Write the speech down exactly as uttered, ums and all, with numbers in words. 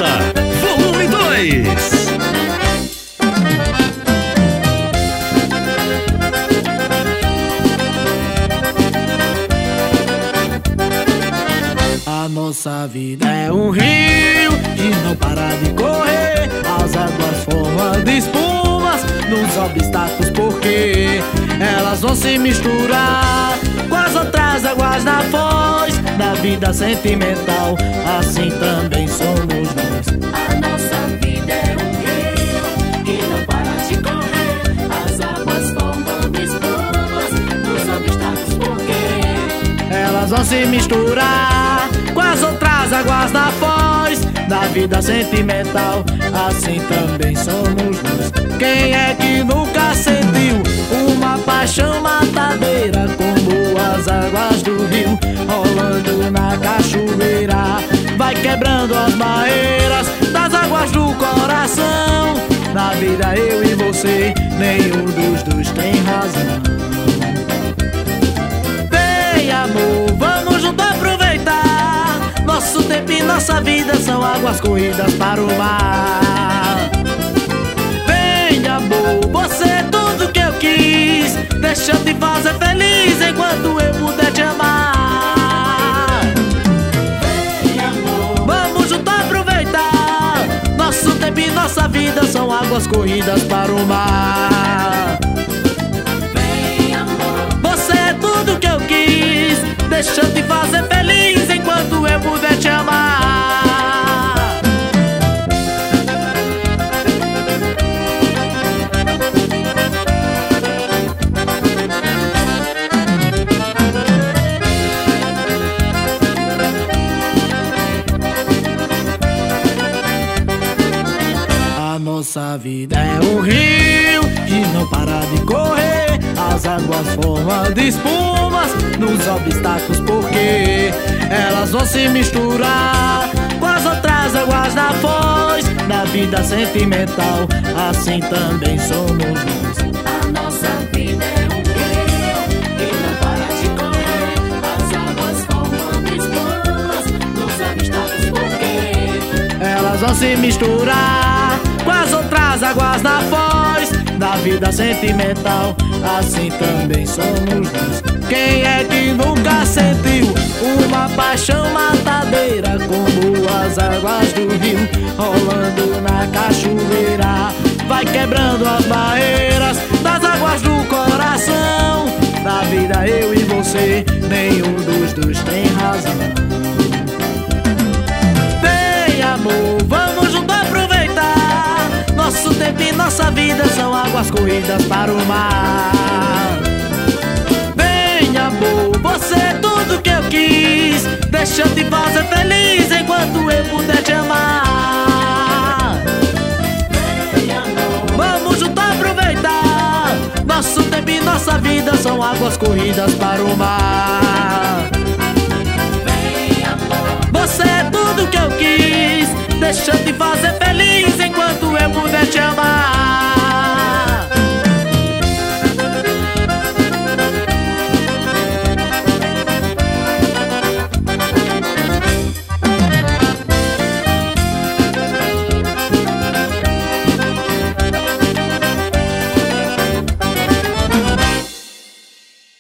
Casa, volume dois. A nossa vida é um rio que não para de correr. As águas formam de espumas nos obstáculos, porque elas vão se misturar com as outras águas da foz da vida sentimental. Assim também somos nós. A nossa vida é um rio que não para de correr. As águas formam de espumas nos obstáculos, porque elas vão se misturar com as outras águas da foz da vida sentimental. Assim também somos nós. Quem é que nunca sentiu uma paixão matadeira, como as águas do rio rolando na cachoeira? Vai quebrando as barreiras das águas do coração. Na vida eu e você, nenhum dos dois tem razão. Vem amor, vamos juntos aproveitar. Nosso tempo e nossa vida são águas corridas para o mar. Vem amor, você é tudo que eu quis. Deixa eu te fazer feliz enquanto eu puder te amar. vem amor, Vamos juntos aproveitar. Nosso tempo e nossa vida são águas corridas para o mar. vem amor, Você é tudo que eu quis. Deixa eu te fazer feliz enquanto eu puder te amar. A nossa vida é um rio que não para de correr. As águas formam de espumas nos obstáculos, porque elas vão se misturar com as outras águas da foz da vida sentimental. Assim também somos nós. a nossa vida é um rio que não para de correr. As águas formam de espumas nos obstáculos, porque Elas vão se misturar com as outras águas da foz da vida sentimental. Assim também somos nós. Quem é que nunca sentiu uma paixão matadeira, como as águas do rio rolando na cachoeira? Vai quebrando as barreiras das águas do coração. Na vida eu e você, nenhum dos dois tem razão. Vem amor, vamos juntos aproveitar. Nosso tempo e nossa vida são águas corridas para o mar. Vem amor, você é tudo que eu quis. Deixa eu te fazer feliz enquanto eu puder te amar. vem amor, Vamos juntos aproveitar. Nosso tempo e nossa vida são águas corridas para o mar. vem amor, Você é tudo que eu quis. Deixa eu te fazer feliz enquanto eu puder te amar.